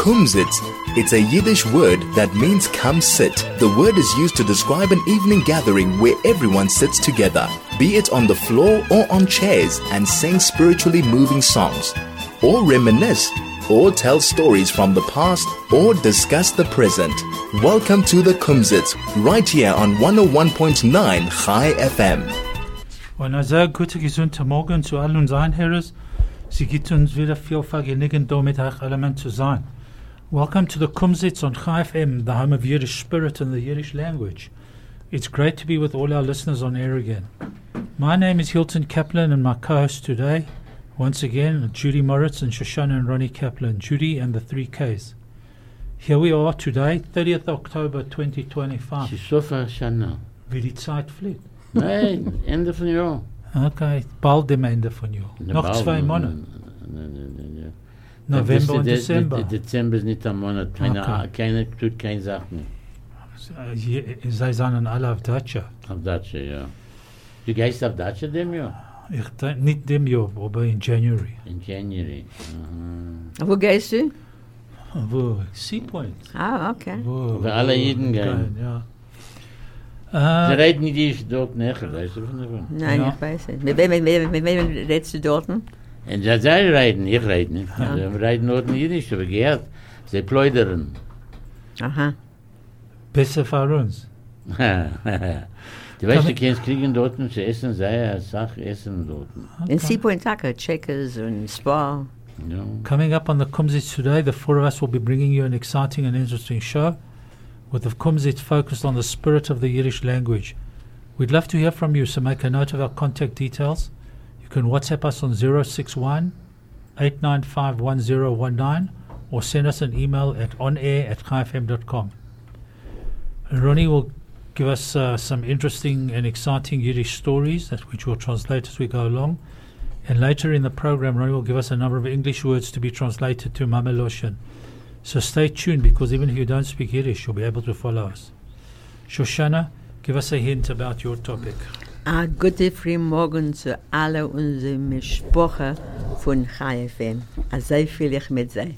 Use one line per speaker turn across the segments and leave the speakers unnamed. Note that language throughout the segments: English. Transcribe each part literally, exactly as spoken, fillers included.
Kumsitz. It's a Yiddish word that means come sit. The word is used to describe an evening gathering where everyone sits together, be it on the floor or on chairs, and sing spiritually moving songs, or reminisce, or tell stories from the past, or discuss the present. Welcome to the Kumsitz, right here on one oh one point nine Chai F M.
Und ein sehr guter, gesunder Morgen zu all unseren Herren. Sie gibt uns wieder viel Vergnügen, da mit euch Element zu sein. Welcome to the Kumsitz on Chai F M, the home of Yiddish spirit and the Yiddish language. It's great to be with all our listeners on air again. My name is Hilton Kaplan, and my co-hosts today, once again, Judy Moritz and Shoshana and Ronnie Kaplan, Judy and the three Ks. Here we are today, thirtieth October twenty twenty-five.
Shisofa Shana.
Wie die Zeit fliegt.
Nein, Ende von Jahr.
Okay, bald dem Ende von Jahr. Noch
bald,
zwei Monate.
Nein, nein, nein, ja.
November und
de,
Dezember.
De, de, Dezember ist nicht ein Monat. Keine,
Okay.
keine, tut keine Sachen.
Sie sind alle auf Datscha.
Auf Datscha, ja. Du gehst auf Datscha dem Jahr?
Ich de, nicht dem Jahr, aber in January.
In January. Aha.
Wo gehst du?
Wo? Sea Point.
Ah, okay.
Wo,
Wo alle Jeden gehen.
Ja.
Sie
Äh,
reden nicht dort nachher, weißt du von davon?
Nein,
Ja.
ich weiß nicht. Mit wem, mit wem, mit wem redest du dort?
Und sie reden, ich rede nicht.
Ja.
Sie reden nur nicht, aber gehört. Sie pläudern.
Aha.
besser für uns.
Du weißt, du kannst kriegen dort, sie essen, sei eine Sache essen dort.
In Sea Point Tucker, Checkers und Spa.
Ja.
Coming up on the Kumsitz today, the four of us will be bringing you an exciting and interesting show with the Kumsitz focused on the spirit of the Yiddish language. We'd love to hear from you, so make a note of our contact details. You can WhatsApp us on zero six one, eight nine five, one zero one nine or send us an email at onair at chai f m dot com. Ronnie will give us uh, some interesting and exciting Yiddish stories, that which we'll translate as we go along. And later in the program, Ronnie will give us a number of English words to be translated to Mameloshen. So stay tuned, because even if you don't speak Yiddish, you'll be able to follow us. Shoshana, give us a hint about your topic.
A gute Frühmorgen zu alle unsere Mischproche von Chai F M. A sehr viel ich mit sei.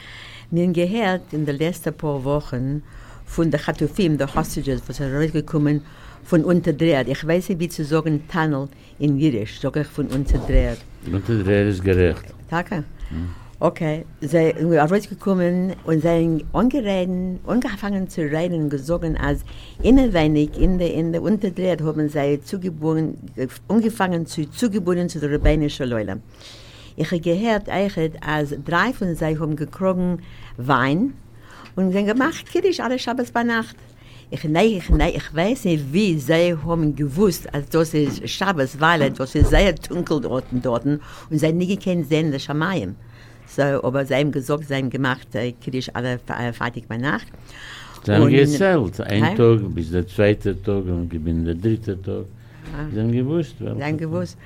Wir haben gehört in den letzten paar Wochen von der Chatufim, der Hostages, was er rausgekommen von unterdreht. Ich weiß nicht, wie zu sagen Tunnel in Jiddisch, sage ich von unterdreht.
Unterdreht ist gerecht.
Danke. Okay, sie sind rausgekommen und sind angereden, angefangen zu reden und gesagt, als innerweinig in der, in der Unterdreht haben sie zugebunden, angefangen zu zugebunden zu der rabbinischen Leule. Ich habe gehört, eigentlich, als drei von sie haben gekrogen Wein und sie haben gemacht, Kiddisch, alle Schabbos bei Nacht. Ich, nein, ich, nein, ich weiß nicht, wie sie haben gewusst, als das ist Schabbos, weil das ist sehr dunkel dort, dort und sie nie gekannt sehen, der Schamayim. So, aber sie haben gesagt, sie haben gemacht, Kiddisch, alle äh, fertig bei Nacht.
Sie haben
Und-
gezählt, ein
Hä?
Tag bis der zweite Tag und ich bin der dritte Tag. Sie haben gewusst.
Sie haben gewusst.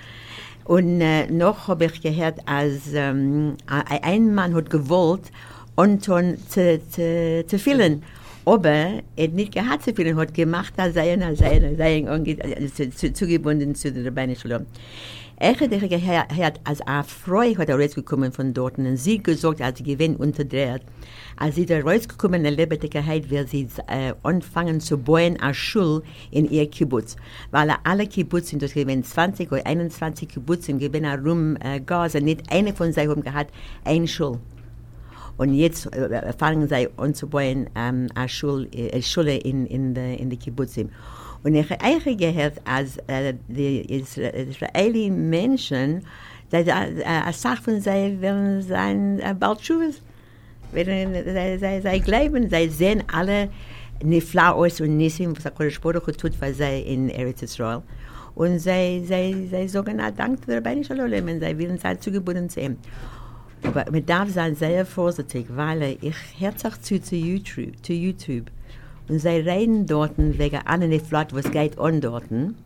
Und äh, noch habe ich gehört, als ähm, ein Mann hat gewollt, Anton zu, zu, zu filmen. Aber er hat nicht gehabt zu filmen, hat gemacht, als sei er, sei er, sei er zu, zu, zugebunden zu der rabbinischen Schule. Er hat gehört, als eine Frau hat er rausgekommen von dort und sie gesagt, als sie gewinnt unterdreht, als sie da rausgekommen in der Lebendigkeit, wird sie äh, anfangen zu bauen eine Schule in ihr Kibbutz. Weil alle Kibbutz sind, das gewinnt zwanzig oder einundzwanzig Kibbutz und gewinnen herum äh, Gaza, nicht eine von sie haben gehabt, eine Schule. Und jetzt äh, fangen sie an zu bauen ähm, eine Schule, äh, Schule in, in der in die Kibbutzim. Und ich habe eigentlich gehört, als äh, die Israeli Menschen, dass äh, eine Sache von sie werden sein äh, bald Schuves. Sie, sie, sie glauben, sie sehen alle Nifla aus und Nissim, was der Kodesh Baruch Hu tut, was sie in Eretz Israel. Und sie, sie, sie sagen, na, dank der Rabbinischen Lolem, und sie wollen sein zugebunden zu ihm. Aber man darf sein sehr vorsichtig, weil ich herzog zu, zu YouTube, zu YouTube. Und sie reden dort wegen einer Niflat, was geht an dort.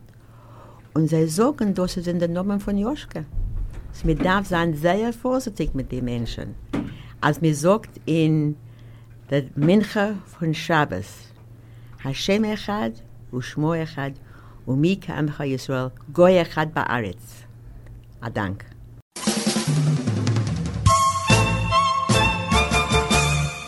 Und sie sagen, das ist in den Namen von Joschke. Also man darf sein sehr vorsichtig mit den Menschen. Als man sagt in der Mincha von Shabbos, Hashem Echad, Ushmo Echad, Umi Ka'amcha Yisrael, Goy Echad Ba'aretz. A Dank.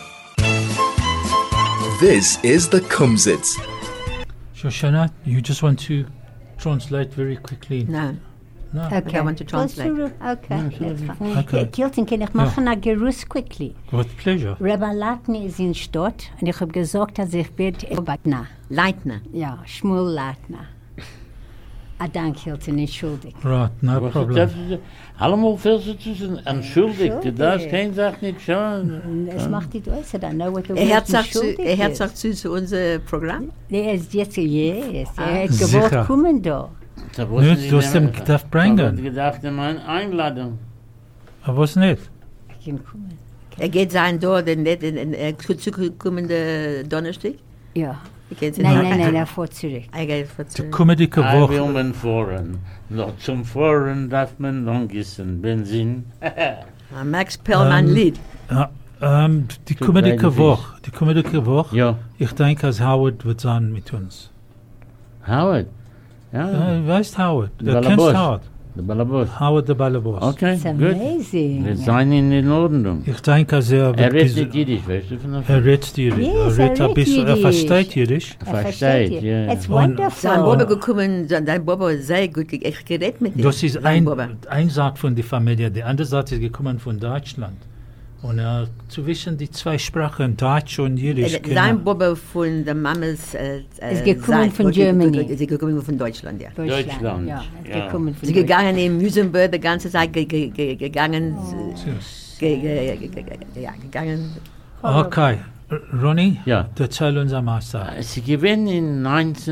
This is the Kumzits.
Shoshana, you just want to translate very quickly.
No.
No.
I don't want to translate.
Okay, that's fine.
Okay.
Kilton, kann ich machen ein Geruss quickly?
With pleasure.
Rabbi Latner ist in Stott und ich habe gesagt, dass ich werde Batna.
Leitner.
Ja, Shmuel Latner. Ah, danke, Hilton, entschuldigt.
Right, no
Was
problem.
darf ich- Allemaal veel zu tun, entschuldigt. Du darfst kein Sach nicht schauen.
Es macht nicht aus, I don't know what the
Er
word
hört sich zu,
entschuldigt
er hört
ist.
sich zu, zu unserem Programm.
Er ist jetzt, yes, er hat
Sicher.
gewollt kommen da.
Da
Nu,
wussten sie
du hast
nicht-
ihm gedacht bringen.
Da wurde gedacht, in meine Einladung.
I was nicht.
Ich kann kommen.
Er geht sein da, den, den, den, den zukommende Donnerstag.
Ja.
Er geht sein-
Nein, nein, nein, er fährt zurück.
Er geht vor zu-
Komödike
I will
Woche.
man fahren. Noch zum Fahren darf man lang gissen Benzin.
Ah, Max Pellman
Ähm,
Lied.
Ja, ähm, die
Tut
Komödike
beiden
Woche. Die Komödike Woche.
Ja,
Ich denke, als Howard wird sein mit uns.
Howard.
Ja,
Ja,
du weißt Howard.
Der
Du kennst
Ballerboss.
Howard.
der Ballerboss.
Howard der Ballerboss.
Okay,
It's
gut.
amazing.
Wir seien in Ordnung.
Ich denke, als er...
Er
wird
redet
ges-
nicht Jiddisch, weißt du von der
Er redet Jiddisch.
Yes,
er
er
redet ein
redet
bisschen... Er
Jiddisch.
versteht Jiddisch.
Er
Versteht,
ihr.
ja.
It's
Und-
wonderful.
Sein Bobo gekommen, sein sein Bobo sehr gut, ge- ich geredet mit ihm.
Das ist
Sein
ein,
Bobo.
ein Satz von der Familie. Die andere Satz ist gekommen von Deutschland. Und er zwischen die zwei Sprachen, Deutsch und Jiddisch,
Äh,
genau.
Sein Bobo von der Mamas äh, äh,
Ist gekommen
Seite.
von
Und die-
Germany.
Sie gekommen von Deutschland, ja.
Deutschland,
Ja,
ja.
gekommen von
Sie gegangen in Musenberg die ganze Zeit ge, ge, ge, gegangen, ge, ge, ge, ge, ge, ja, gegangen.
Okay, R- Ronny,
Ja.
erzähl uns am Meister.
Sie gewinnen in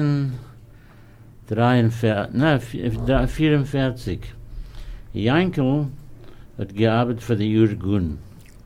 neunzehnhundertdreiundvierzig, nein, vierundvierzig. Jankel hat gearbeitet für die Jürgen.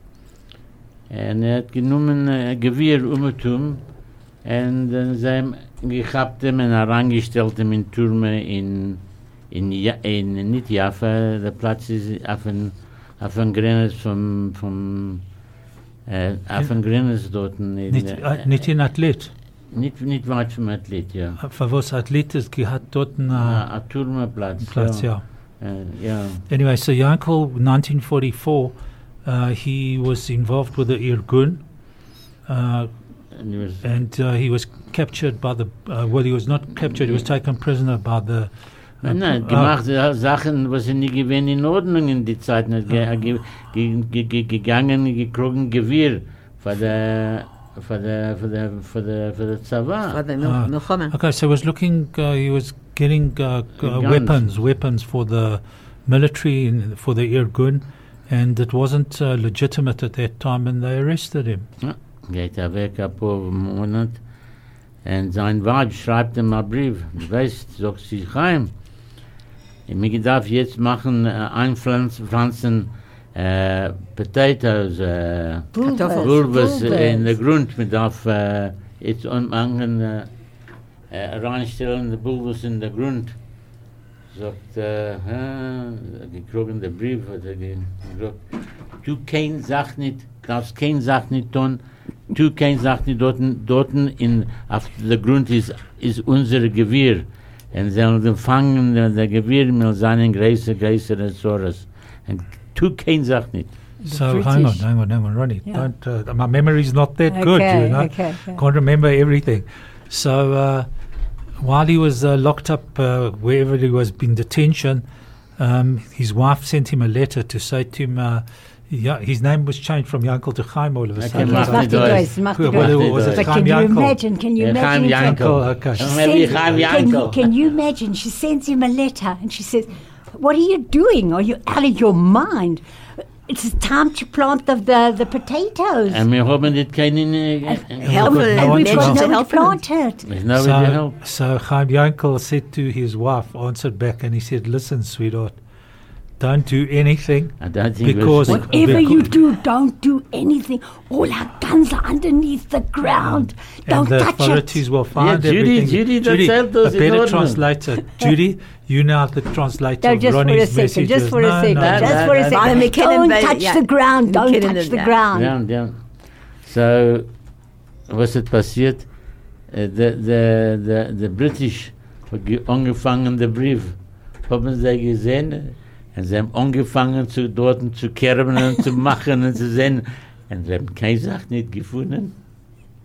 Und er hat genommen ein Gewehr umgetum und äh, sie haben gehabt ihm und herangestellt ihm in Türme in, in, ja, in nicht Jaffa, der Platz ist auf den, auf den Grenz vom, vom äh, auf den Grenz dort. In,
Nicht,
äh,
äh, nicht in Athlet.
nicht, nicht weit vom Athlet, ja.
Für was Athlet ist, hat dort einen
Ah,
äh,
ein Turmeplatz.
Platz, ja.
Äh, ja.
Anyway, so Yankel, nineteen forty-four, uh, he was involved with the Irgun, uh,
And he was,
and uh, he was captured by the, uh, well, he was not captured, he was taken prisoner by the... uh,
nein,
uh,
gemacht äh, Sachen, was sie nicht gewesen in Ordnung in die Zeit, nicht ge, ge, ge, ge, ge, gegangen, gekrogen Gewirr für der, für der, für der, für der, für der Zava.
War der
Ah.
Mil- Milchome.
Okay, so he was looking, uh, he was getting uh, g- uh,
Guns.
weapons, weapons for the military, and for the Irgun, and it wasn't uh, legitimate at that time, and they arrested him.
Geht er weg ein paar Monate und sein Weib schreibt ihm einen Brief. Du weißt, sagt sie, Chaim, ich darf jetzt machen, äh, einpflanzen pflanzen, äh, Potatoes, äh,
Kartoffeln.
Bulbes in
Bulbes.
der Grund. Man darf äh, jetzt anfangen, äh, äh, reinstellen, die Bulbes in der Grund. Sagt, äh, hä, gekrogen der Brief, hat er ge- gesagt, du kein Sach nicht, darfst kein Sach nicht tun, du kein Sach nicht dort, dort in, auf der Grund ist, ist unser Gewirr. Und sie haben empfangen, der, der Gewirr mit seinen größer, größeren Soros. Und tu kein Sach nicht.
So hang on,
British.
hang on, hang on, Ronnie.
Yeah.
Don't, uh, my memory's not that good,
Okay,
you know.
okay, okay.
Can't remember everything. So uh, while he was uh, locked up, uh, wherever he was in detention, um, his wife sent him a letter to say to him, uh, yeah, his name was changed from Yankel to Chaim all of a
Okay,
sudden.
mach
Macht
nicht
die
Deutsch.
Deutsch, macht die
Well,
Mach
Deutsch.
nicht
was it
Deutsch.
But
Chaim
can you
Yankel?
imagine, can you
Ja, Chaim
imagine?
Yankel.
Yankel, okay.
She
She
Maybe
sends-
Chaim
can,
Yankel.
can you imagine? She sends him a letter and she says, "What are you doing? Are you out of your mind? It's time to plant the the, the potatoes."
Und wir haben nicht keinen, äh,
Help
Nobody-
it.
no one
We
to
Because
help.
no one
help him.
planted.
there's nobody to
So,
help.
so Chaim Yankel said to his wife, answered back, and he said, "Listen, sweetheart, don't do anything
I don't think
because
we're-
Whatever you
because-
do, don't do anything. All our guns are underneath the ground.
and
Don't
the
touch
authorities
it."
will find
Judy,
everything."
Judy, that's helped us
a
in
better
Ordnung.
translator. Judy, you know the translator
No,
of
just for a
Ronnie's
second.
messages.
Just for
no,
a second.
No,
That-
no.
Just for a
that-
second.
that-
Don't
that-
touch
yeah.
the ground.
We
Don't
couldn't
touch
do
the
that.
ground.
Ja, ja. So, was ist passiert? Äh, Der der der der British hat ge- angefangen den Brief. Haben sie gesehen? Und sie haben angefangen zu dort zu kerben und zu machen und zu sehen. Und sie haben keine Sache nicht gefunden.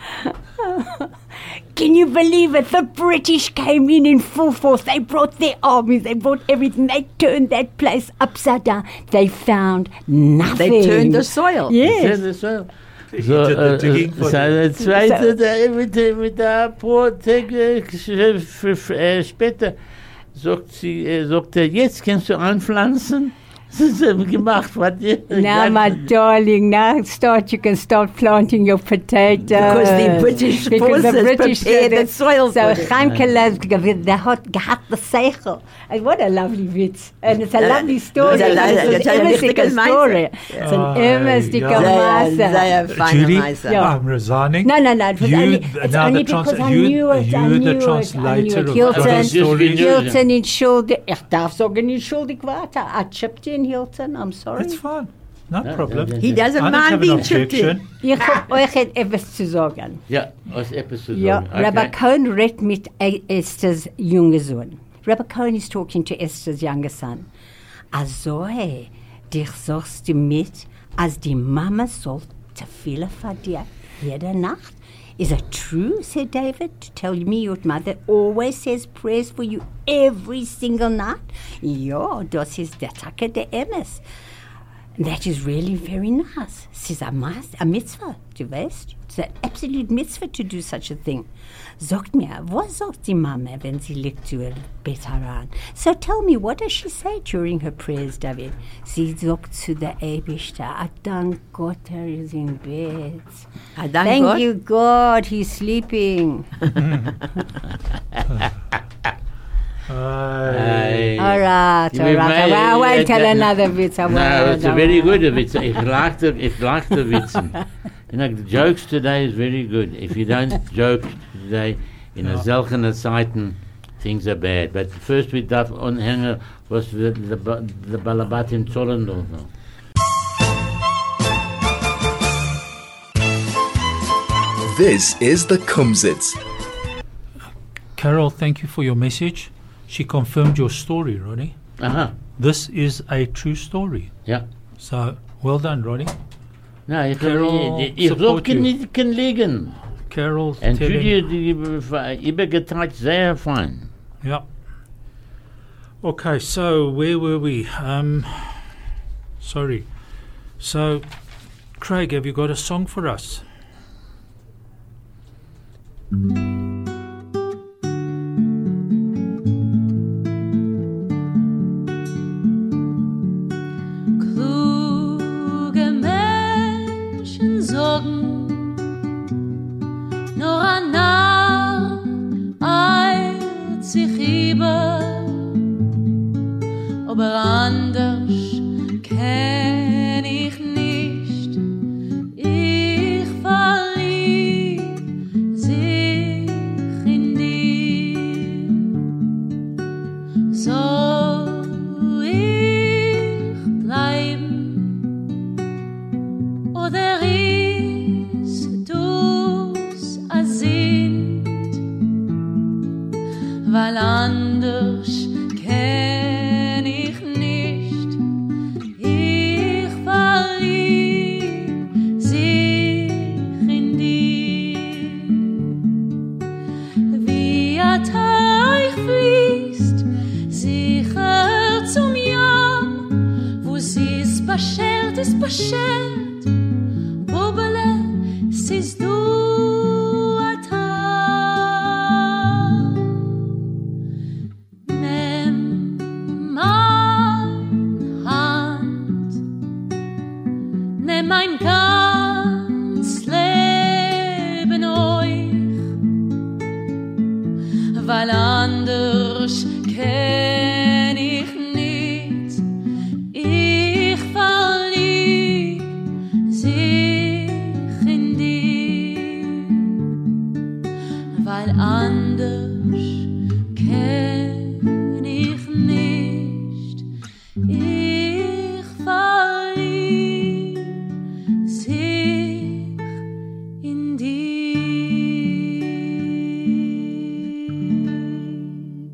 Can you believe it? The British came in in full force. They brought their armies. They brought everything. They turned that place upside down. They found nothing.
They turned the soil.
Yes.
the soil.
He
So,
did the
uh,
digging for
so
them.
der zweite,
So-
der mit, der- mit der paar Tage äh, f- f- äh, später sagt sie, äh, sagt er, jetzt kannst du anpflanzen. Das haben gemacht, was ihr.
Now, my darling, now start. You can start planting your potatoes.
Because the British
Because the
forces
British
prepared
did
the
it.
soil
So
for them.
Chaimke, they had gehabt the seichel. And what a lovely witz. And it's a
Uh,
lovely story.
it's a lo-
It's
it's a
an
lustige
immersive
Meise.
story. It's an
Ah,
immersive
ja.
Sehr,
Meise.
sehr feine
Judy,
Meise.
Yeah.
I'm resigning.
No, no, no. It was
You,
only,
th-
it's
now
only
the trans-
because I
you-
knew it. I
you
knew
the
it. I
translator
knew it.
of
Hilton,
other stories.
Hilton in Schuldig. Ich darf sagen in Schuldig weiter. I chipped in Hilton. I'm sorry.
That's fine. No
No,
problem.
no, no.
He doesn't
I don't
mind
have an
being chipped in.
objection.
Ich hab euch etwas zu sagen.
Ja, aus etwas zu
Ja,
sagen. Okay.
Rabbi Cohen read mit E- Esther's younger son. Rabbi Cohen is talking to Esther's younger son. Also, hey, dich sagst du mit, als die Mama soll Tefillah für dir jede Nacht? Is it true, said David, to tell me your mother always says prayers for you every single night? Ja, das ist der Tage der Emes. That is really very nice. Es ist a, mas- a mitzvah, du weißt? It's an absolute mitzvah to do such a thing. Sagt mir, was sagt die Mama, wenn sie liegt zu ihr Bett heran? So tell me, what does she say during her prayers, David? Sie sagt zu der Eibishter, I thank God er is in bed.
I thank
Thank
God.
you, God, he's sleeping.
Aye.
Hey.
All right,
You
all right.
may-
I won't
uh,
tell
uh,
another witz. I
No,
won't,
it's
I
a very
won't.
good witz. Ich lachte, ich lachte witzen. You know, the jokes today is very good. If you don't joke today, in a seltene Zeiten, things are bad. But first we darf anhängen, was the, the, ba- the Balabat in Zollendorf noch.
This is the Kumzits.
Carol, thank you for your message. She confirmed your story, Ronnie.
Aha,
This is a true story.
ja.
So, well done, Ronnie.
Na, ich,
Carol,
ich, ich
support
kann
you.
nicht kann liegen.
Carol
Und
telling...
Judy, die übergeteilt sehr fein.
Yeah. Okay, so where were we? Um, sorry. So, Craig, have you got a song for us?
Kluge Menschen sorgen, nur ein Narr eilt sich über, aber anders kenn ich nicht. Ich verlieb sich in dir. Soll ich bleiben oder ist du's a sind? Weil anders kenn ich nicht. Ich verlieb sich in dir. Wie a Teich fließt sicher zum Jahr, wo sie ist beschert, ist beschert. Bubele, siehst du a Tag. Nimm mein Hand, nimm mein ganz Leben euch, weil anders kenn ich nicht. Ich verlieb sich in dir, weil anders kenn ich nicht. Ich verlieb sich in dir.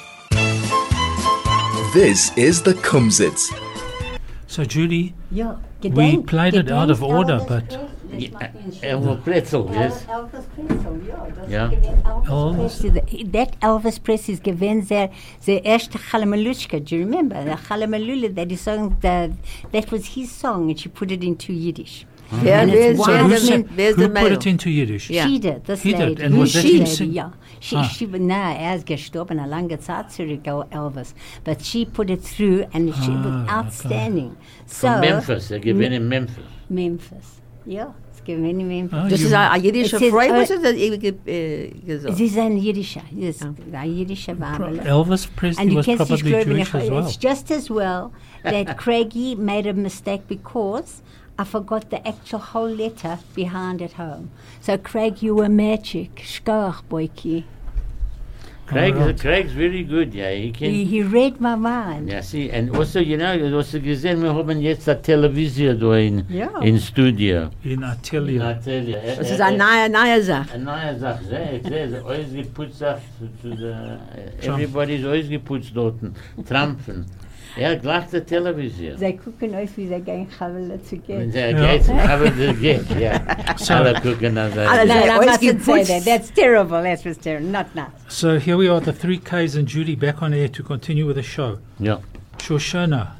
This is the Kumzits.
So, Judy,
Ja,
We played it out of order, but
Yeah, Elvis Pretzel, yes.
Elvis Presley, ja. Das
Ja.
gewinnt Elvis
Elvis.
Presley. That Elvis Presley is gewinnt their, their erste Chalamelushka. Do you remember? The Chalamelula, that is song, the, that was his song, and she put it into Yiddish.
Wer,
And
wer
it's
ist
so
why
who,
the
der
sa-
men-
Mann? Wer ist
who
der
put
Mann?
it into Yiddish?
Yeah.
She did, this
He did,
lady.
and was that
she
him
did,
sing-
ja. She,
Ah.
she, na, er ist gestorben, eine lange Zeit zurück, Elvis. But she put it through, and she
Ah,
was
okay.
outstanding. So,
From Memphis, er gewinnt in Memphis.
Memphis. Ja, es gewinnt in Memphis.
Oh,
Das
you-
ist ein jüdischer
Es ist,
Freu,
äh,
was ist das ewige äh, gesagt?
Sie ist ein Jiddischer, yes, ein Jiddischer Wabel.
Elvis Presley
And you
was
can see
probably
Scrooge,
Jewish as well.
it's just as well that Craigie made a mistake because I forgot the actual whole letter behind at home. So Craig, you were magic. Schkach, boyki.
Craig,
Alright.
Craig's very good, yeah. He
He,
can.
he read my mind.
Ja, see, and also, you know, du hast gesehen, wir haben jetzt eine Television da in,
Ja.
in Studio.
In Atelier.
Atelier.
Das ist eine neue, neue Sache.
Eine neue Sache, sehr, ich sehe, es alles geputzt, sagt, zu, zu der, everybody ist alles geputzt dort, Trampfen. Er gleich der Television.
Sie gucken euch, wie sie gehen, Chavela zu
Wenn
gehen.
der
Ja.
geht, haben sie geht, ja.
So-
Alle gucken an
Alle
seine.
No,
They
I
always
mustn't
give
say
puts-
that. That's terrible. That was terrible. Not nice.
So here we are, the three Ks and Judy back on air to continue with the show.
Ja.
Shoshana,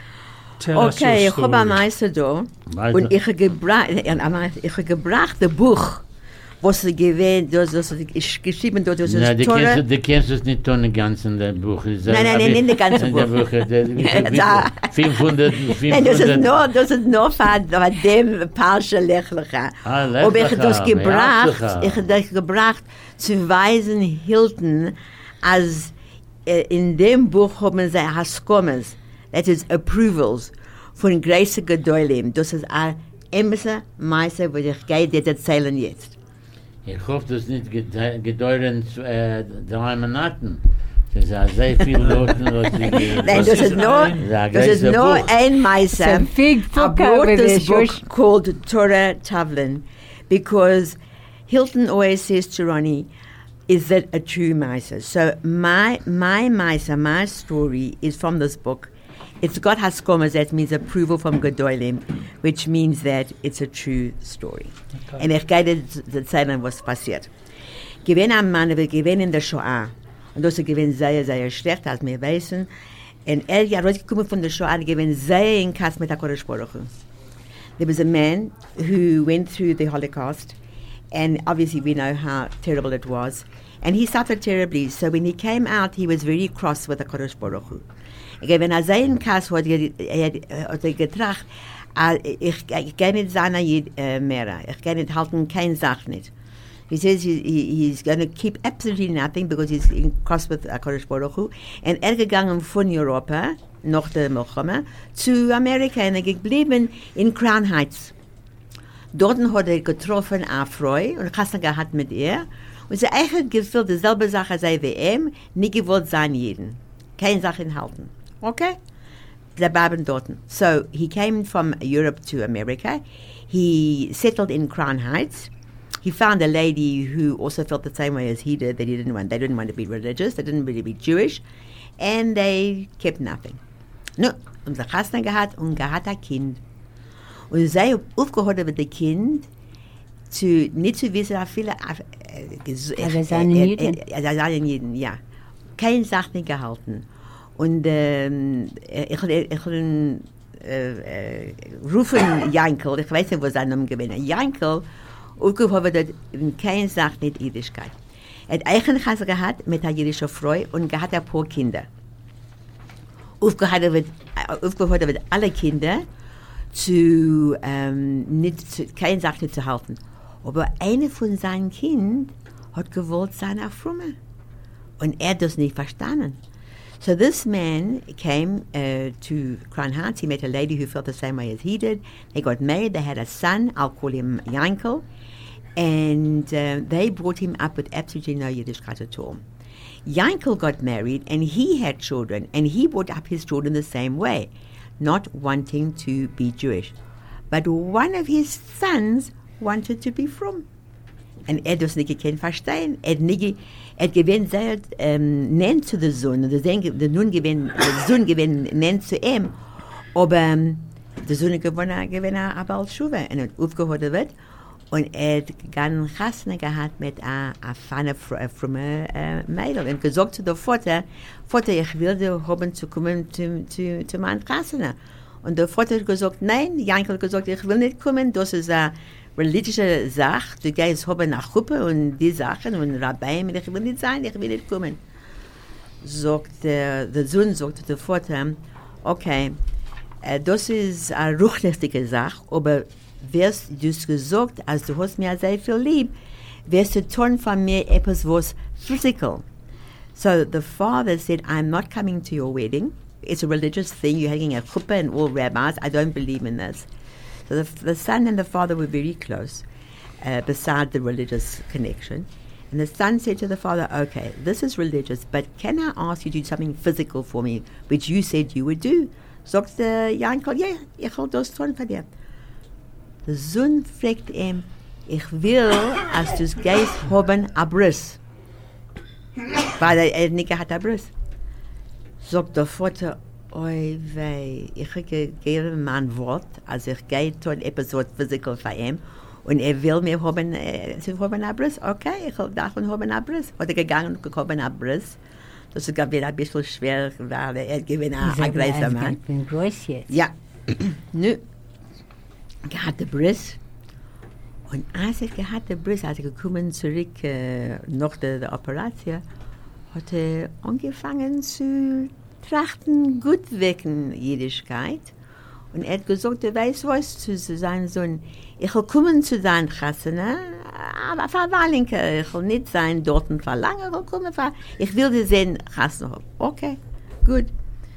tell us
Okay,
your
ich habe
story.
ein Meister da
Weiter.
und ich habe gebracht, ich habe gebracht ein Buch, was sie gewähnt, das, das ist geschrieben dort, das
Na,
ist
die kennst, du-
Torah.
die kennst du es nicht tun, den ganzen der Buch.
Nein, nein, nein, nicht das ganze
Der
Buch.
Buch, der- der-
Da.
fünfhundert,
Nein, das ist
fünfhundert.
nur, das ist nur von, von dem Parsche Lechlecha.
Ah,
Aber ich habe das
Lechlecha,
gebracht,
ja,
ich habe das gebracht zu weisen Hilton, als äh, in dem Buch haben sie Haskomes, that is approvals, von Grace Gedolim. Das ist ein Emser Meister, wo ich gehe dir erzählen jetzt.
Ich hoffe, das ist nicht gede- gedauert äh, drei Monaten. Das ist sehr viel Leute, was sie gehen.
Nein,
Was
das
ist
ist nur,
ein-
Ja,
das ist
ganze
nur
Buch.
ein Meister.
It's a big
I
book
brought
over there,
this book
Josh.
called Torah Tavlin because Hilton always says to Ronnie, is that a true Meister? So my my Meister, my story is from this book. It's got Haskomas, that means approval from Gedolim, which means that it's a true story. Und ich gehe dir zu erzählen, was passiert. Gewinn am Mann, wir gewinnen in der Shoah. Und das ist gewinn sehr, sehr schlecht, als wir wissen. Und er ja rausgekommen von der Shoah, gewinn sehr in Kass mit der Kodesh Baruch Hu. There was a man who went through the Holocaust, and obviously we know how terrible it was. And he suffered terribly, so when he came out, he was very cross with the Kodesh Baruch Hu. Okay, wenn er sein Kass hat, er er- hat er getracht, ah, ich, ich gehe nicht seiner Jid äh, mehr, ich gehe nicht halten, keine Sache nicht. He says he, he, he's going to keep absolutely nothing because he's in cross with HaKadosh Baruch Hu. Und er gegangen von Europa, nach der Milchama, zu Amerika und er geblieben in Crown Heights. Dort hat er getroffen eine Frau und Kassel gehabt mit ihr. Und sie eigentlich gefühlt dieselbe Sache sei wie ihm, nicht gewollt sein jeden. Keine Sache halten. Okay? Sie bleiben dort. So, he came from Europe to America. He settled in Crown Heights. He found a lady who also felt the same way as he did, that he didn't want, they didn't want to be religious, they didn't really be Jewish, and they kept nothing. No, und sie Chasna gehabt und gehabt ein Kind. Und sie haben aufgehört mit dem Kind, zu, nicht zu wissen, wie viele... Äh, ges-
Aber
äh,
seien
äh,
Juden.
äh, äh, seien Juden, ja. Keine Sache nicht gehalten. Und ähm, ich, ich, ich äh, äh, rufen Jankel, ich weiß nicht, wo sein Name gewinnt, Jankel, aufgehört hat in keine Sache nicht Jüdischkeit. Er hat eigentlich Hass gehabt mit einer jüdischen Frau und gehabt ein paar Kinder. Aufgehört wird, aufgehört wird alle Kinder zu, ähm, nicht, zu keine Sache nicht zu halten. Aber eine von seinen Kindern hat gewollt sein auf Frumme. Und er hat das nicht verstanden. So this man came uh, to Crown Heights. He met a lady who felt the same way as he did. They got married. They had a son. I'll call him Yankel. And uh, they brought him up with absolutely no Yiddishkeit at all. Yankel got married and he had children. And he brought up his children the same way, not wanting to be Jewish. But one of his sons wanted to be from. Und er das nicht gekannt verstehen. Er hat nicht, er hat gewinnt, sehr, ähm, nennt zu der Sohn, und der Sohn gewinnt, der Sohn gewinnt, nennt zu ihm. Aber ähm, der Sohn gewonnen, gewonnen aber als Schuwe. Und er hat aufgehört wird. Und er hat gegangen Chasne gehabt mit einer feinen, frommen äh, Mädel. Und gesagt zu der Vater, Vater, ich will dir haben zu kommen zu, zu, zu meinem Chasne. Und der Vater hat gesagt, nein, Jankel hat gesagt, ich will nicht kommen, das ist eine religiöse Sache. Du gehst haben nach Gruppe und die Sachen und Rabbi, ich will nicht sein, ich will nicht kommen. Sagt der, der Sohn, sagt der Vater, okay, äh, das ist eine ruchlästige Sache, aber wirst du gesagt, als du hast mir sehr viel lieb, wirst du tun von mir etwas was physical. So the father said, I'm not coming to your wedding. It's a religious thing. You're hanging a chuppah and all rabbis. I don't believe in this. So the, the son and the father were very close, uh, beside the religious connection. And the son said to the father, okay, this is religious, but can I ask you to do something physical for me, which you said you would do? Sagt der Jankel, ja, ich will das tun für dir. Der Sohn fragt ihm, ich will, als du es gehst, haben a Bris. Weil er nicht hat a Bris. Sagt der Vater, oi wei, ich gebe mein Wort, als ich gehe tun etwas was physical für ihn, und er will mir haben, äh, haben a Bris. Okay, ich will davon haben a Bris. Hat er gegangen und gekommen a Bris. Das ist wieder ein bisschen schwer, weil er gewinnt ein großer Mann.
Ich bin groß jetzt.
Ja. Nu, gehabt der Bris. Und als er gehabt der Bris, als er gekommen zurück äh, nach der, der Operation, hat er angefangen zu trachten, gut wecken Jüdischkeit. Und er hat gesagt, er weiß was zu seinem Sohn. Ich will kommen zu deinem Chassene, aber verwahlinke, ich will nicht sein dort und verlangen, ich will kommen, ich will dir sehen, Chassene haben. Okay, good.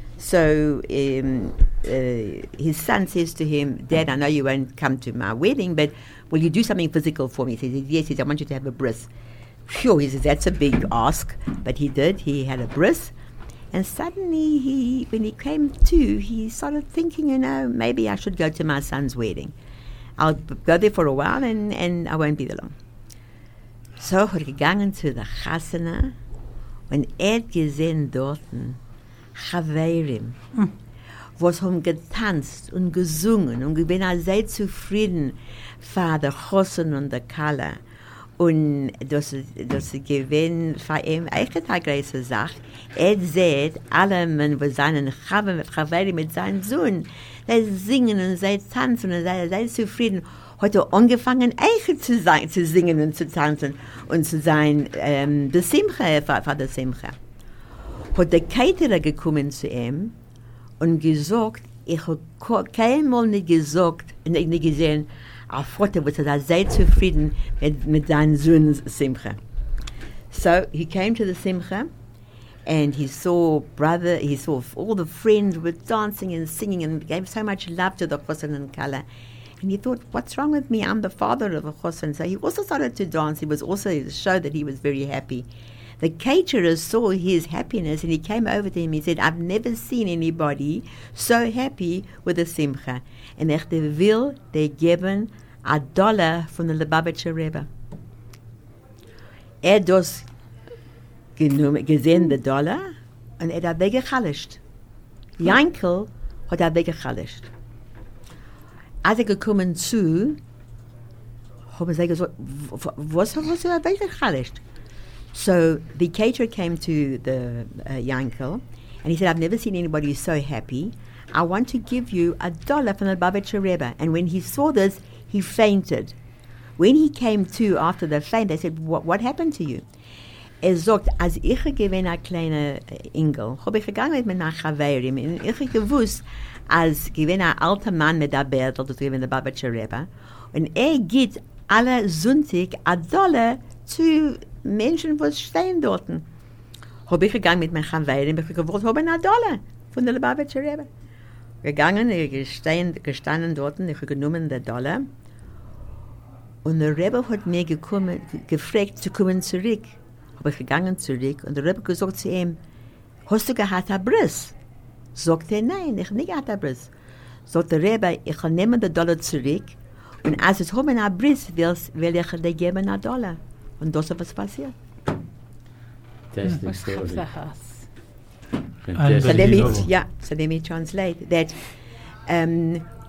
So um, uh, his son says to him, Dad, I know you won't come to my wedding, but will you do something physical for me? He says, yes, he says, I want you to have a bris. Phew, he says, that's a big ask. But he did, he had a bris. And suddenly, he, when he came to, he started thinking, you know, maybe I should go to my son's wedding. I'll go there for a while and, and I won't be there long. So hat er gegangen zu der Chassene und er hat gesehen dort Chaverim, hm. was haben getanzt und gesungen und ich bin sehr zufrieden für der Chosen und der Kala. Und das, das gewinnt für ihn echt eine große Sache. Er sieht alle Menschen, die seinen Chaverim mit seinem Sohn, sie singen und sie tanzen und sie sind zufrieden. Hat er angefangen, echt zu, sein, zu singen und zu tanzen und zu sein, ähm, der Simcha, für, für der Simcha. Hat der Caterer gekommen zu ihm und gesagt, ich habe keinmal nicht gesagt, nicht, nicht gesehen, ein Vater, was er sehr zufrieden mit, mit seinem Sohn Simcha. So he came to the Simcha and he saw brother, he saw all the friends were dancing and singing and gave so much love to the Chosen and Kala. And he thought, what's wrong with me? I'm the father of a Chosen. So he also started to dance. He was also to show that he was very happy. The caterer saw his happiness and he came over to him. He said, I've never seen anybody so happy with a simcha. And echt will they geben a dollar from the Lubavitcher Rebbe. Er das genommen, gesehen, the dollar, und er hat weggechalischt. Jankel hat er weggechalischt. Als er gekommen zu, haben sie gesagt, was hast du weggechalischt? So the caterer came to the uh, Yankel and he said, I've never seen anybody so happy. I want to give you a dollar from the Lubavitcher Rebbe. And when he saw this, he fainted. When he came to after the faint, they said, what, what happened to you? Er sagt, als ich gewinne eine kleine Engel, habe ich gegangen mit meinen Chaverim und ich habe gewusst, als gewinne ein alter Mann mit der Bärtel, das gewinne der Lubavitcher Rebbe, und er gibt alle Sonntag ein Dollar zu Menschen, die stehen dort. Habe ich gegangen mit meinen Chaverim, ich gewollt, habe einen Dollar von der Lubavitcher Rebbe. Gegangen, ich gestanden, gestanden dort, ich habe genommen den Dollar. Und der Rebbe hat mir gekommen, gefragt, zu kommen zurück. Habe ich gegangen zurück und der Rebbe gesagt zu ihm, hast du gehabt ein Bris? Sagt er, nein, ich habe nicht gehabt ein Bris. Sagt der Rebbe, ich kann nehmen den Dollar zurück und als es haben ein Bris willst, will ich dir geben einen Dollar. Und das ist was passiert.
That's the
Was
story.
hast du hast?
So let me,
Unbelievable.
yeah, so let me translate that um,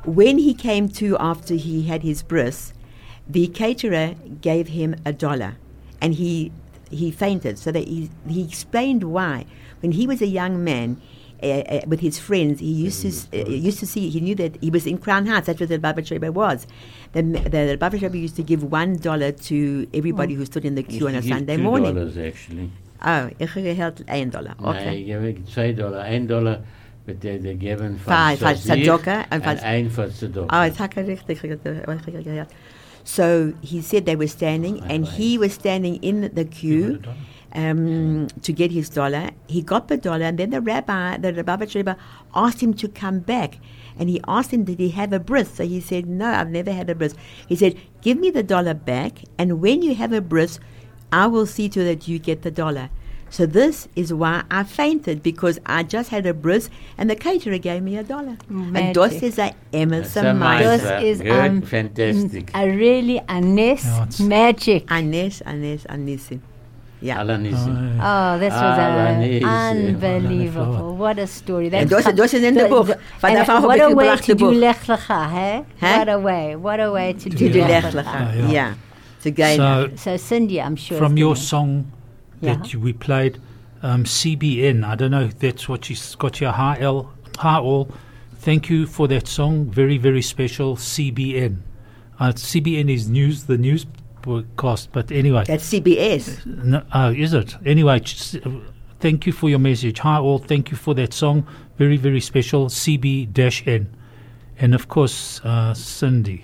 when he came to after he had his bris, the caterer gave him a dollar, and he he fainted. So that he he explained why. When he was a young man, uh, uh, with his friends, he used to s- uh, used to see. He knew that he was in Crown Heights. That's where the Baba Sheba was. The the, the Baba Sheba used to give one dollar to everybody who stood in the queue on a
Used to give
Sunday
two
morning.
dollars actually.
Oh, ich habe gehört ein Dollar.
Nein,
Okay.
ich gebe zwei Dollar. Ein Dollar wird der, der geben von
Für- für
sich
Tzedakah und
und
für-
ein für
Oh,
Tzedakah.
it's haka richtig, ich habe gehört. So he said they were standing, and he was standing in the queue um, to get his dollar. He got the dollar, and then the rabbi, the Baba Sheba, asked him to come back. And he asked him, did he have a bris? So he said, no, I've never had a bris. He said, give me the dollar back, and when you have a bris, I will see to that you get the dollar. So this is why I fainted, because I just had a bris, and the caterer gave me a dollar. And das
Magic.
is a Emerson
That's a
Meiser.
Das ist
Good,
um,
fantastic.
a really a nest
Ja, it's-
magic.
Anes, Anes, Anissim. Yeah.
Alanissim.
Oh, this was
Ah,
a
nice.
unbelievable. What a story.
And
That's
das- das ist in the book. Van
and
daarvan
what
heb
a
ik
way
gebracht,
to
de
do
boek.
Lech Lecha, hey?
Huh?
What a way. What a way to
To
do
do
Lech
Lech
Lecha.
Lecha.
yeah.
Yeah. To gain.
So,
So Cindy, I'm sure.
from
is
your
gonna-
song that
Yeah.
you, we played, um, C B N, I don't know if that's what she's got here, Hi L, Hi All. Thank you for that song. Very, very special, C B N. Uh, C B N is news, the news broadcast, but anyway.
That's C B S.
No, oh, is it? Anyway, just, uh, thank you for your message. Hi all, thank you for that song. Very, very special. C B N. And of course, uh, Cindy.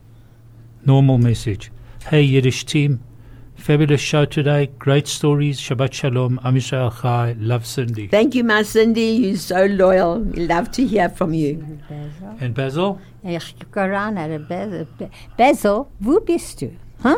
Normal message. Hey Yiddish team. Fabulous show today. Great stories. Shabbat Shalom. Am Yisrael Chai. Love Cindy.
Thank you, my Cindy. You're so loyal. We love to hear from you.
And Basil?
Ich gucke ran at a Basil. Basil, wo bist du? Huh?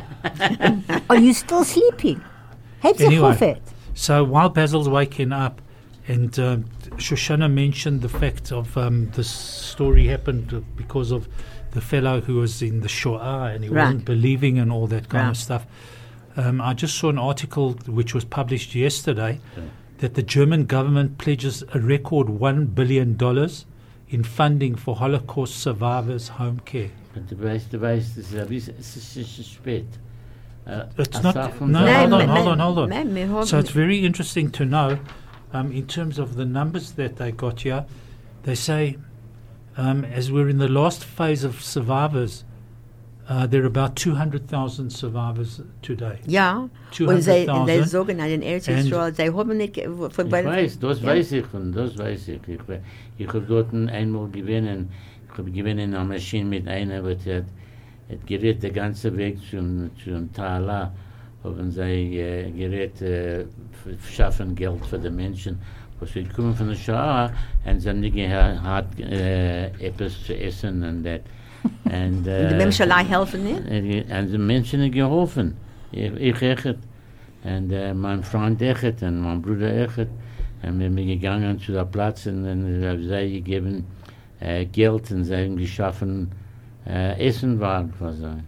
Are you still sleeping? Heb zich
Anyway.
gehoord.
So while Basil's waking up, and um, Shoshana mentioned the fact of um, this story happened uh, because of the fellow who was in the Shoah and he
Right.
wasn't believing and all that kind
Right.
of stuff. Um, I just saw an article which was published yesterday that the German government pledges a record one billion dollars in funding for Holocaust survivors' home care.
Und du weißt, du weißt, es ist ein bisschen- es ist- es ist spät. Äh,
It's
als
not.
Sache von
No,
Sache.
hold on,
Nein,
hold on,
nein,
hold on.
nein, wir haben-
So it's very interesting to know, um, in terms of the numbers that they got here. They say, um, as we're in the last phase of survivors, uh, there are about two hundred thousand survivors today.
Ja. Und sie, sie
two hundred thousand.
sagen an den Eretz Yisrael, sie haben nicht... ge- von-
Ich weiß, das
Ja.
weiß ich und das weiß ich. Ich, we- ich habe dort einmal gewinnen, ich habe gewinnen in einer Maschine mit einer, aber die hat, hat gerät den ganzen Weg zum, zum Tala, haben sie äh, gerät, äh, f- schaffen Geld für die Menschen, was wir kommen von der Shoah, und sie haben nicht gehabt, äh, etwas zu essen und das. Und, äh,
Die Menschen helfen nicht?
En de mensen hebben geholpen. Ik, ik echt. En uh, mijn vriend echt en mijn broeder echt. En we zijn gegangen zu der Platz en, en we hebben zij gegeven uh, geld en zij hebben geschaffen uh, Essenwagen voor zij.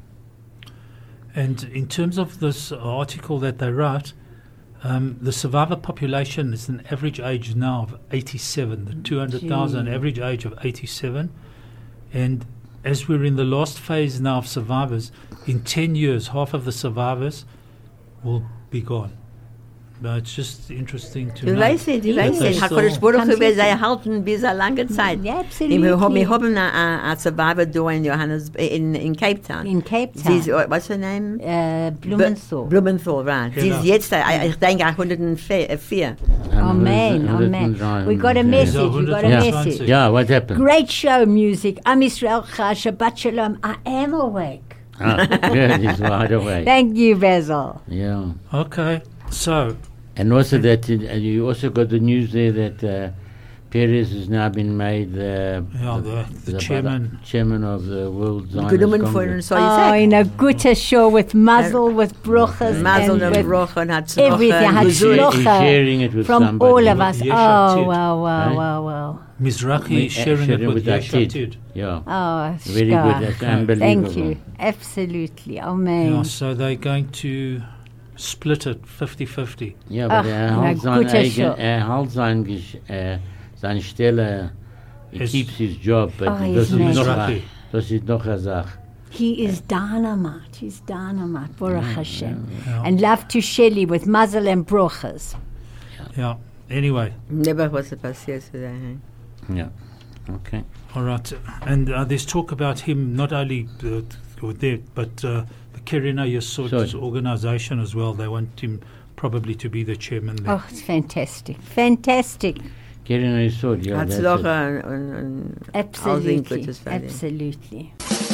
And in terms of this article that they wrote, um, the survivor population is an average age now of eighty-seven, the two hundred thousand
Gee.
average age of eighty-seven. And as we're in the last phase now of survivors, in ten years, half of the survivors will be gone. But it's just interesting to
Du
know.
weißt nicht, du
that
weißt
they
nicht.
still-
HaKadosh Baruch Hu
Kannst
will
du-
sie halten bis eine lange Zeit.
Ja,
Wir
absolutely.
haben, wir haben einen Survivor da in, Johannes, in, in Cape Town.
In Cape
Sie
Town.
ist, uh, what's her name?
Äh, Blumenthal.
B- Blumenthal, right. Sie
Genau.
ist jetzt, äh, ich denke, hundertvier.
Amen, amen. We got a message, we got a
Yeah.
message.
Ja, what happened?
Great show music. Am Yisrael Chai, Shabbat Shalom. I am awake.
Ah, good, it's right away.
Thank you, Basil.
Yeah.
Okay, so
And also that, uh, you also got the news there that uh, Perez has now been made uh,
Yeah, the- the chairman.
chairman of the World Zionist
Genommen von
Congress.
so
Oh,
ich
in a gute show with muzzle, with bruchas,
Mazel
and
und
with
Bruch und hat
everything. Hat
He's share- he's
shlocha
sharing it with
from
somebody.
all of
With
us.
Yesh
Oh,
Atid.
wow, wow,
Right?
wow, wow.
Mizrahi is sharing it with Yesh
Atid.
Atid.
Yeah.
Oh,
Very
shkach.
good. That's unbelievable.
Thank you. Absolutely. Amen.
Yeah, so they're going to split it fifty-fifty.
Ja,
Ach,
aber er
na,
hat sein
guter
eigen,
Show.
er hat sein, Gesch- äh, seine Stelle He
Yes.
keeps his job, but
Oh,
das
he's
ist noch
amazing.
a- das ist noch eine Sache.
He is dynamite. He's dynamite. Baruch Hashem.
Yeah.
And love to Shelley with muzzle and brochas.
Yeah. Anyway,
Never was passiert today.
Yeah. Okay.
all right. And uh, there's talk about him not only uh, with there, but uh, the Kerina Yesod
Sorry.
organization as well. They want him probably to be the chairman there.
Oh, it's fantastic. Fantastic.
Keren Yesod, yeah, that's
Hatzloch
it.
und, und, und
Absolutely.
Gutes für dich.
Absolutely.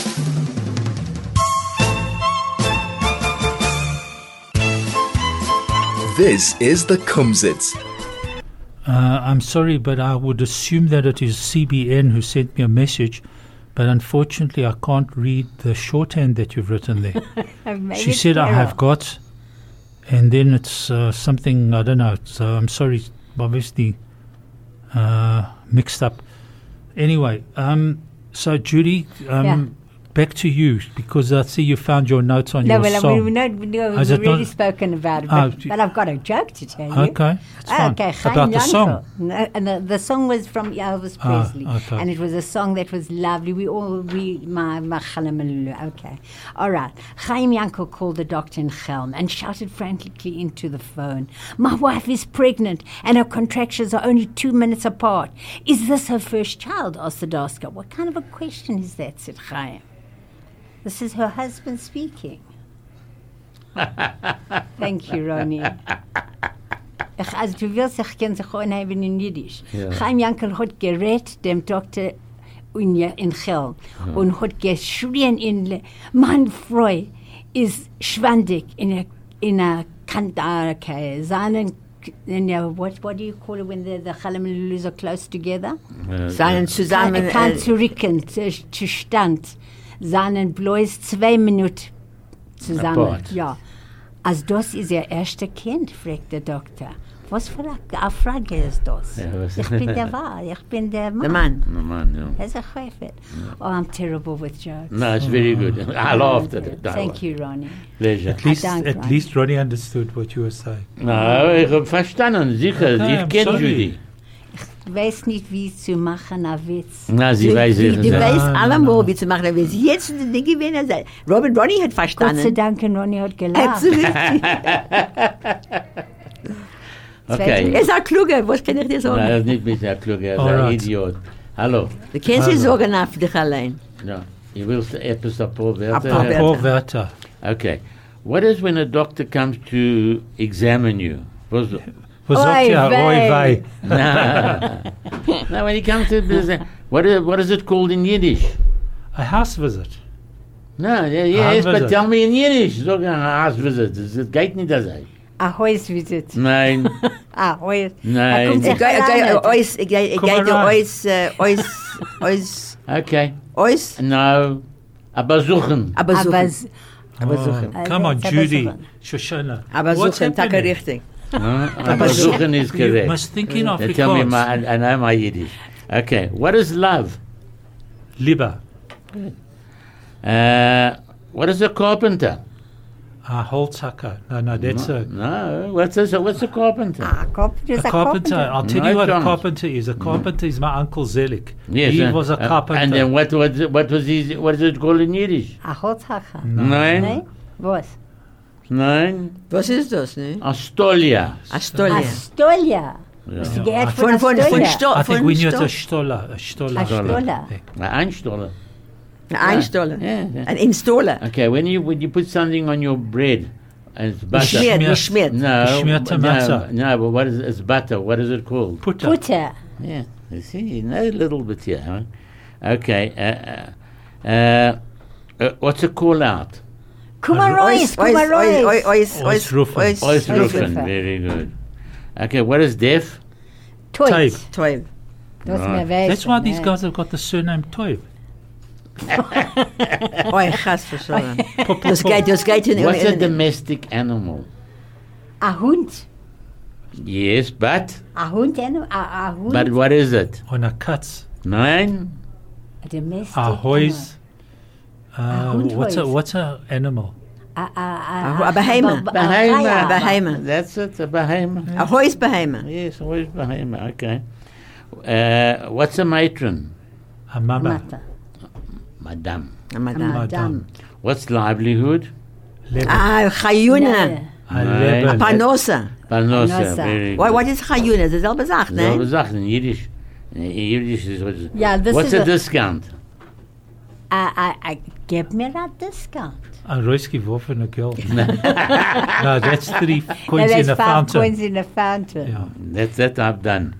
This is the Kumzits.
Uh, I'm sorry, but I would assume that it is C B N who sent me a message, but unfortunately I can't read the shorthand that you've written there.
I've made
She
it
said I
clearer.
have got, and then it's uh, something, I don't know, so I'm sorry, obviously uh, mixed up. Anyway, um, so Judy, um,
Yeah.
back to you, because I see you found your notes on
No,
your
well,
song.
we, we, no, we- no,
Has
we've
it not-
already spoken about it,
Ah,
but,
d-
but I've got a joke to tell you.
Okay, it's fine.
Okay, Chaim
About the
Yankel.
song.
No, and the, the song was from Elvis
Ah,
Presley,
okay.
and it was a song that was lovely. We all we my my Chalamalulu. Okay, all right. Chaim Yankel called the doctor in Chelm and shouted frantically into the phone, "My wife is pregnant, and her contractions are only two minutes apart. Is this her first child?" asked the doctor. "What kind of a question is that?" said Chaim. "This is her husband speaking." Thank you, Ronnie. Ich, also du willst, ich kann sich anheben in Jiddisch.
Ja.
Chaim Yankel hat gerät dem Doktor in, in Chelm und hat geschrien in, Le- mein Freu ist schwandig in a, in a Kantake, seinen, in a, what, what do you call it when the, the Chalamalulus are close together?
Uh,
Seien zusammen.
Kein
äh,
zurücken, zu, zu Stand, seinen bloß zwei Minuten zusammen.
Apart.
Ja. Als das ist ihr erster Kind, fragt der Doktor. Was für eine Frage ist das?
Ja, was-
Ich bin der Wahr, ich bin der Mann.
Der Mann.
No, man, yeah.
Er ist ein Chäfer. Oh, I'm terrible with jokes.
No, it's very good. I laughed at it.
Thank you, Ronnie.
Pleasure.
At least,
danke,
at
Ronnie.
least Ronnie understood what you were saying.
No, ich hab verstanden, sicher.
Okay,
Ich
I'm
kenne
sorry.
Judy.
Ich weiß nicht, wie zu machen, ein Witz.
Na, sie
Du,
weiß
du,
es.
du
Ja,
weißt
no,
allemal,
no.
wie zu machen, wie sie jetzt die Dinge werden. Robin Ronnie hat
Gott sei
verstanden.
Dank, Ronnie hat gelacht.
Absolut.
Okay.
Er ist ein Kluger, was kann ich dir
Nein,
sagen?
er ist nicht mit der Kluge, er ist ein
Alright.
Idiot. Hallo.
Du kannst dir sorgen auf dich allein.
Ja. Ich will etwas ein paar
Ein
Wörter.
paar
hören?
Paul Werther.
Okay. What is when a doctor comes to examine you? Was,
Was
Oi
sagt ja,
wei.
oi wei.
no. no, when he comes to what is, what is it called in Yiddish?
A house visit.
No, yeah, yes, but
Hausvisit.
tell me in Yiddish. Sag ein Hausvisit. Das geht nicht so.
Ein Hausvisit.
Nein,
Ah, Haus.
nein.
Er kommt
Ich
sich
gehe
alleine.
euch, ich gehe
Komm mal rein.
euch, euch, euch,
Okay.
euch,
No. Aber suchen.
aber
Aber
suchen.
s-
Aber
Oh,
suchen.
come on,
Let's have a
Judy.
suchen.
Shoshana.
Aber
What's
suchen, tak
happening?
richtig.
No? Aber suchen is
You
correct.
must think in
They tell me
Afrikaans.
my, I, I know my Yiddish. Okay. What is love?
Lieber.
Uh, what is a carpenter?
A Holzhacker. No, no, that's a...
No. What's a, what's a carpenter?
Ah, Carpenter
A
is a
carpenter.
carpenter.
I'll tell
No,
you what a
John.
carpenter is. A carpenter is my uncle Zelik.
Yes.
he
uh,
was a
uh,
carpenter.
And then what was what was his what is it called in Yiddish?
A Holzhacker.
Nein.
Nein? Was?
Nein.
Was ist das, ne?
Astolia.
A Stolje.
A Stolja. Hast du gehört von
Von,
a
von, von
Stolja?
Sto-
I think
von
we knew it
Sto-
a Stoller. A Stoller.
A Stoller.
Ein Stoller.
Ein Stoller.
Yeah, yeah.
Ein Installer.
Okay. When you when you put something on your bread and it's butter.
Schmiert,
Schmiert.
wie schmiert.
No.
Geschmierte
no,
Matzah.
no. But what is it's butter? What is it called?
Putter.
Butter.
Yeah, you see, you know a little bit here. Huh? Okay. Uh, uh, uh, uh, what's a call out?
Kummerois, Kummerois.
Ois,
Ois rufen.
Ois
Ois
rufen.
rufen.
Very good. Okay, what is deaf?
Toit.
Tape.
Toll.
Das
Right.
mir weiß.
That's why these
ne?
guys have got the surname Toib.
Oh, ich hasse verschollen. Das geht, das geht in
What's a
in-
domestic animal?
A Hund.
Yes, but
A Hund, a, a Hund.
but what is it?
On a Katz.
Nein.
A domestic
A Hois. Uh,
Hund
what's a
Hois.
what's a animal?
A, a, a,
A- a Beheime.
a- a-
Beheime.
a-
Beheime.
That's it. A behemoth.
A Hausbeheime.
Yes, always behemoth. Okay. Uh, what's a matron?
A mama.
Mata.
Madam.
Madam.
Madam.
What's livelihood?
Level.
Ah, Chayuna.
A
Right.
level.
Panosa.
Parnosa.
Parnosa.
Very
What,
good.
what is Chayuna? Dieselbe Sache,
Selbe
ne?
Sache in Yiddish. In Yiddish is what.
Yeah, this
What's
is
a,
a-
discount?
I, I, I, gib mir a discount.
A roos geworfene geld. No, that's three coins
Now
in
there's
a
five
fountain.
coins in a fountain.
Yeah.
That that I've done.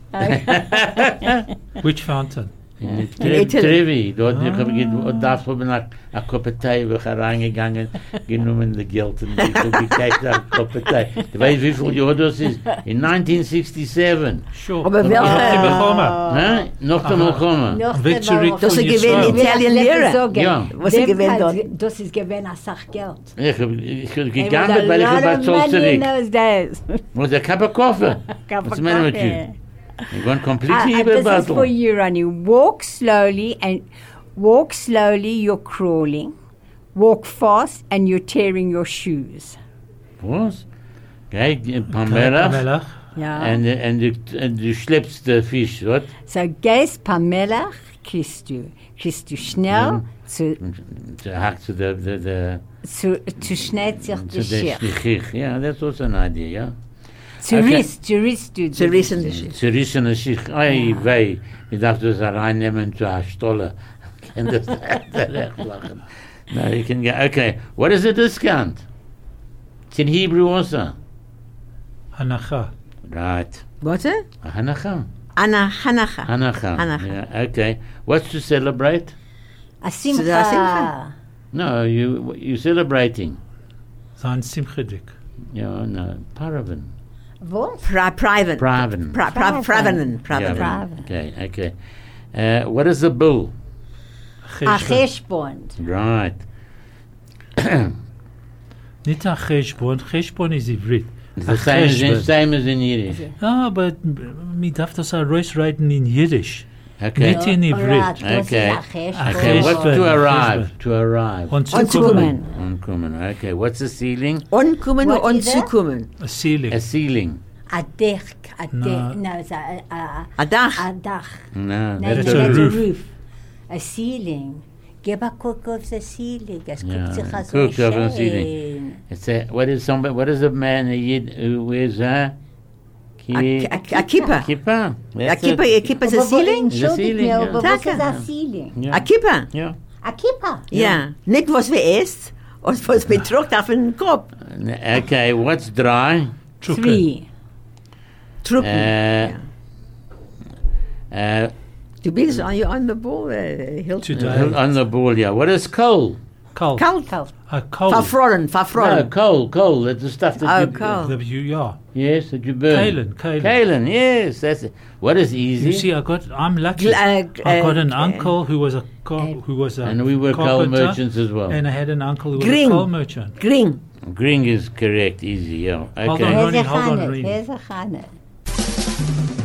Which fountain?
In
Italy.
Trevi, dort ich habe ge- darf haben nach a Kopetei wir reingegangen, genommen das Geld und ich habe gekauft a Kopetei. Du weißt wie viel Jahr das ist? In nineteen sixty-seven.
Sure.
Aber welche-
Noch die Bekommen.
Hä? Noch der Malchoma.
Noch
Victory
der
Das
von
ist gewesen
Israel.
Italien Lehre.
Ja.
Was sie
Dem
gewinnt
Fall,
dort.
Das ist gewesen als Sachgeld.
Ich habe ich hab
It was
gegangen,
a
weil ich
lot
habe
of
zurück.
money in those days.
Was der Cup of Coffee?
Cup
What's
of
the matter with
coffee.
you? You're going
Uh,
completely
uh, this is
battle.
for you, Ronnie. Walk slowly and walk slowly. You're crawling. Walk fast and you're tearing your shoes.
Was? Okay, Pamela.
Pamela.
Yeah.
And and du and du schleppst den Fisch, what?
so gehst Pamela, kriegst du, kriegst du schnell zu,
Zu hack zu der der der
zu, zu schnell sich die
zu der
Schicht.
Schlich. Yeah, that's also an idea, yeah.
Zu
Okay.
riss, zu riss du.
Zu rissen die Schicht.
Zerrissene Schicht. Ei, wei. Ich darf das reinnehmen zu einer Stolle. Ich kann das recht lachen. No, you can get, okay. What is a discount? It's in Hebrew also.
Hanacha.
Right.
Warte?
A Hanacha.
Anna Hanacha.
Hanacha.
Hanacha.
Yeah, okay. What's to celebrate?
A
Simcha.
simcha.
No, you you celebrating.
Sein Simchedik.
Yeah, no. Paravan.
What?
Pri- private.
Praven.
Pra- pra- Pravenen.
Yeah,
Pravenen.
Praven.
okay, okay. Uh, what is a bull?
A cheshbon.
Right.
Nicht a cheshbon. Cheshbon is Ivrit.
It's
A
the same as, in,
cheshbon.
same as in Yiddish.
Ah, but mi darf das a roos reiten in Yiddish.
Okay.
Nicht in Ivrit.
Okay.
Okay,
Okay, what's
cheshbon.
to arrive?
Cheshbon.
To arrive.
Und
Und zu
zukommen.
kommen.
Unkommen. Okay, what's a ceiling?
Unkommen
What
und
is it?
zukommen.
A ceiling.
A ceiling.
A dech. A
No.
dech. No, it's a, a,
A Dach.
a, a dach.
No,
No,
that's
That's
no,
a
a
roof.
roof. A ceiling. Gib a guck auf the ceiling. Es
Ja,
guckt sich so
guck auf den
schön.
Ceiling. It's a, what is somebody, what is a man, a Yid, who wears a...
A- a- a kippa.
Kippa.
A
That's
Kippa,
it.
a Kippa ist
Aber
a
wo-
Ceiling?
Entschuldigt
ceiling,
mir,
ja.
aber was
Danke.
ist a ceiling?
Ja.
A Kippa.
Ja.
A kippa.
Ja. Nicht was wir isst, und was wir trugt auf den Kopf.
Okay, what's dry?
Trucken.
Three.
Truppen.
Uh,
Ja.
uh,
Du bist on, you're on the ball, uh, Hilton.
Today.
on the ball, yeah. What is coal?
Cold.
Kalt.
Kalt.
A cold.
Verfroren,
No,
verfroren.
coal, coal. That's the stuff that
Oh,
you...
coal.
The, you, yeah.
Yes, that you burn.
Kalen. Kalen.
Kalen, yes. That's it. What is easy?
You see, I got. I'm lucky.
Gl- uh, g-
I got an
uh,
uncle who was a co- who was a
and we were coal
carpenter,
merchants as well.
and I had an uncle who was
Green.
a coal merchant.
Green.
Green is correct, easy, yeah.
Hold
Okay.
on.
Here's
Ronnie,
a
hold on,
chanet.
Ronnie.
Here's a chanet.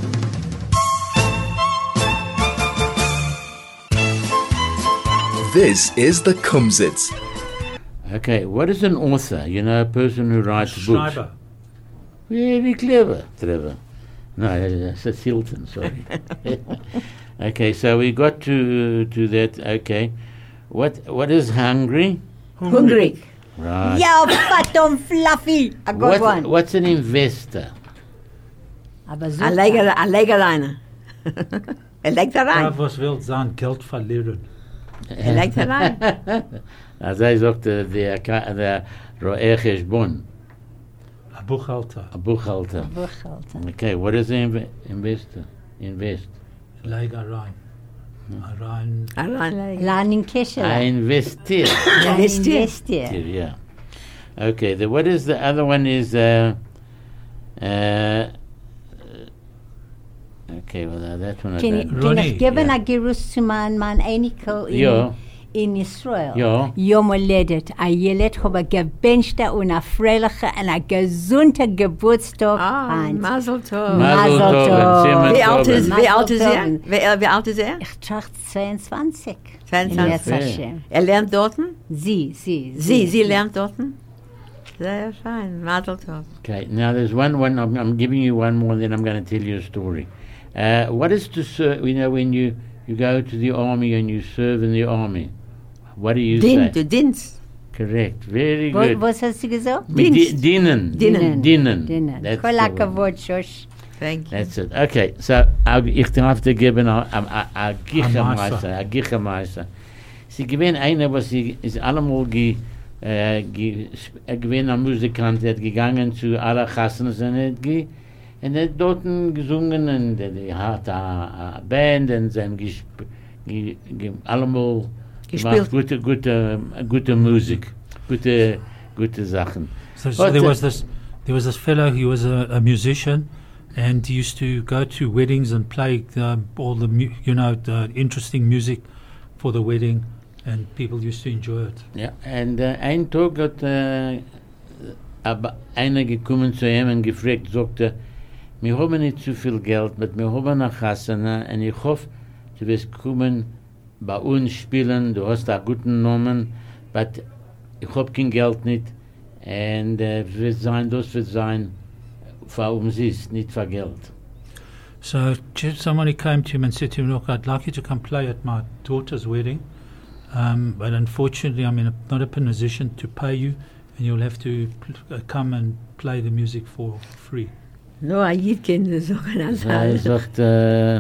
This is the Kumsitz.
Okay, what is an author? You know, a person who writes books.
Schreiber.
Very clever, Trevor. No, that's a Hilton, sorry. Okay, so we got to to that. Okay, what what is hungry?
Hungry.
Right.
Ja, fat und fluffy. I got
What,
one.
what's an investor?
Aber so.
A Leger, a Legerleine. Er legt da
Ja,
rein.
was will sein Geld verlieren?
Er legt da rein.
Also ich sagte, der Ka- der Roe Cheshbon,
A Buchhalter.
a Buchhalter.
Buchhalter.
Okay, what is an inv- investor? Invest.
Leg a rein. A rein.
A rein.
Learning Keshe.
I investiere.
Investier.
Investier.
Yeah. Okay. The, what is the other one? Is uh, uh, okay. Well, uh, that one. I
Can
don't-
can
Ronnie,
ich geben
ja.
a Gerus zu mein Mann Einikel
Ja.
in, in Israel?
Ja.
Yom Oledet. A Jelet hob a gewünschte und a freiliche und a gesunde Geburtstag.
Ah,
Hans.
Mazel tov.
Mazel
Mazel
tov,
tov.
Simon
Wie alt ist,
Tov.
wie alt ist er?
Mazel
Wie, wie alt ist er?
Ich tracht zweiundzwanzig.
zweiundzwanzig.
Yes, Hashem.
Er lernt dort?
Sie, sie,
Sie, sie lernt dort? Sehr fein. Mazel tov.
Okay. Now there's one. One. I'm, I'm giving you one more. Then I'm going to tell you a story. Uh, what is to serve? You know, when you you go to the army and you serve in the army. What do you
Din,
say?
du Dienst.
Correct. Very
Wa-
good.
Was hast du gesagt?
Mit di-
Dienst.
Dienen.
Dienen.
Dienen.
Dienen.
That's
Kol
the word.
hakavod, Shosh.
Thank you.
That's it. Okay, so I'll- ich darf dir geben a, a, a, a Gichermeister, a Gichermeister. Sie gewinnt einer, was sie ist allemal ge, äh, ge, er gewinnt ein Musikant, der hat gegangen zu aller Chassanes und er hat ge, und er hat dort gesungen und er hat eine Band und sie haben gesp, ge, ge, allemal
Gespielt.
gemacht gute, gute, gute Musik, gute, gute Sachen.
So, so
But,
there
uh,
was this, there was this fellow. He was a, a musician, and he used to go to weddings and play um, all the mu- you know the interesting music for the wedding, and people used to enjoy it.
Ja, und äh, ein Tag hat äh, aber einer gekommen zu ihm und gefragt, sagte, wir haben nicht zu viel Geld, aber wir haben eine Chassana und ich hoffe, du wirst kommen bei uns spielen, du hast einen guten Namen, aber ich habe kein Geld nicht und äh, wird sein, das wird sein für umsonst, nicht für Geld.
So j- somebody came to him and said to him, "Look, I'd like you to come play at my daughter's wedding, um, but unfortunately, I'm in a, not in a position to pay you, and you'll have to pl- uh, come and play the music for free."
No, a Jid kann das sagen. als
Er
alles.
sagt, äh,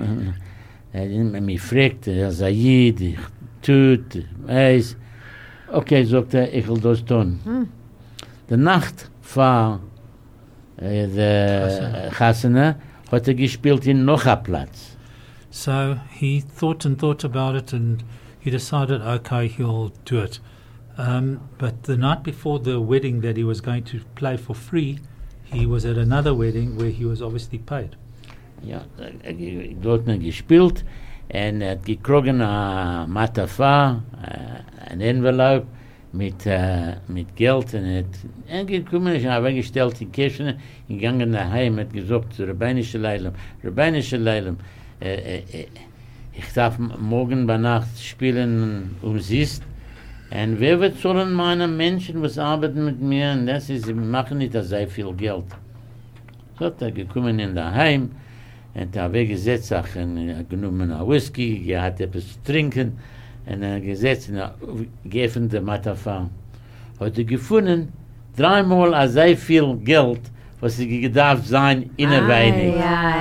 er mich fragt, er sagt, Jid, ich tut, ich weiß. Okay, sagt er, ich will das tun.
Hm.
Die Nacht vor äh, der Chassana hat er gespielt in noch einem Platz.
So he thought and thought about it, and he decided, okay, he'll do it. Um, but the night before the wedding that he was going to play for free, he was at another wedding where he was obviously paid.
Ja, er hat dort noch gespielt und er hat gekriegt eine Matafa, äh, ein Envelope mit, äh, mit Geld und er hat er gekommen, ich habe weggestellt in Kirchen, gegangen nach Heim, hat gesagt zu Rabbinische Leilem, Rabbinische Leilem, äh, äh, äh, ich darf m- morgen bei Nacht spielen umsonst. Und wer wird sollen meine Menschen, was arbeiten mit mir, und das ist, sie machen nicht sehr viel Geld. So hat er gekommen in der Heim, und er weggesetzt, er hat genommen einen Whisky, er hat etwas zu trinken, und er hat gesetzt in der geöffnete Matafa. Hat er gefunden, dreimal a sehr viel Geld, was sie gedarf sein, in der Weinig.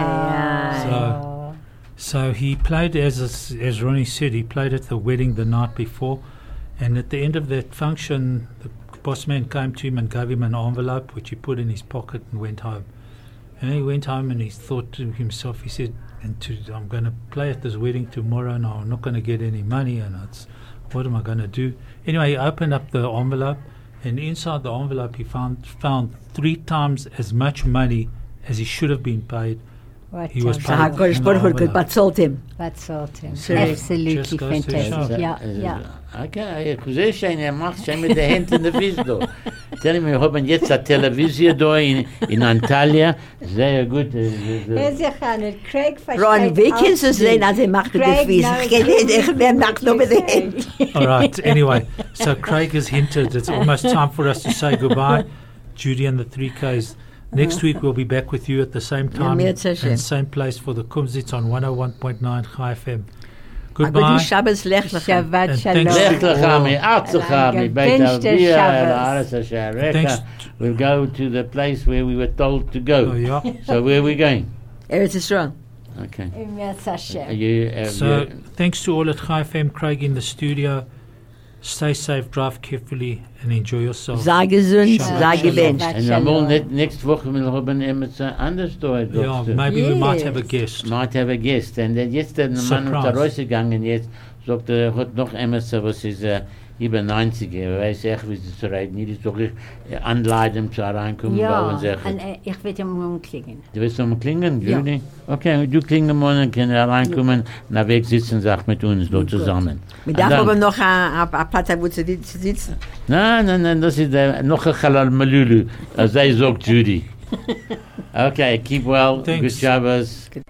So, so he played, as as Ronnie said, he played at the wedding the night before, and at the end of that function, the boss man came to him and gave him an envelope, which he put in his pocket and went home. And he went home and he thought to himself, he said, and to, I'm going to play at this wedding tomorrow, and I'm not going to get any money, and it's, what am I going to do? Anyway, he opened up the envelope, and inside the envelope he found found three times as much money as he should have been paid.
What
He was
a-
paid.
HaKadosh Baruch Hu
envelope.
bezahlt ihm.
That's awesome.
Sorry.
Absolutely
Just goes to
fantastic.
show.
Yeah,
Also,
yeah.
Okay, ich sehe schon, er macht schon mit der Hand in der Füße da. Tell me, wir haben jetzt eine Television da in, in Antalya. Sehr gut. äh, äh,
Er sich an it. Craig versteht
Ron, wie kannst du
alles
sehen,
nicht.
als er macht mit
Craig
den Füßen?
knows
Ich kann nicht, ich
everything
macht nur mit den
you
Händen.
say.
All right. Anyway, so Craig has hinted it's almost time for us to say goodbye. Judy and the three Ks. Next week we'll be back with you at the same time
mir
and
hat's schön.
same place for the Kumsitz on one oh one point nine Chai F M.
Aber
Goodbye.
die Shabbos lechlecha.
Shabbat
And
shalom.
thanks to-
Lech Lechami, Atzachami, Beit
Gewünschte
Avia,
Shabbos.
Aretz Hashem,
Thanks
Reka. We'll go to the place where we were told to
Oh,
go.
yeah.
So where are we going?
Eretz Yisrael.
Okay.
Im Yetz Hashem.
Are you, uh,
So
you-
thanks to all at Chai F M, Craig in the studio. Stay safe, drive carefully, and enjoy yourself.
Sei gesund,
Shabbat
sei
shalom.
gewünscht.
and I'm all ne- next week we'll have an emerson anders Story.
Yeah, maybe we might have a
Yes.
guest.
Might have a guest. And then jetzt der Mann ist da
Surprise.
rausgegangen, jetzt sagt er, hat noch Emerson, was ist äh, über neunzig, er weiß echt, wie sie zu reden. Hier ist doch ich äh, anleiten, zu reinkommen,
Ja,
bauen sich.
und äh, ich werde ihm umklingen.
Du willst noch mal klingen,
Ja.
Judy? Okay, du klingen mal, dann können wir reinkommen, na weg sitzen, sag mit uns, da zusammen.
Wir
Und
darf
dann-
aber noch einen Platz haben, wo sie di- zu sitzen.
Nein, nein, nein, das ist der, noch ein Chalal Malulu, als er sagt Judy. Okay, keep well,
Thanks.
good Shabbos.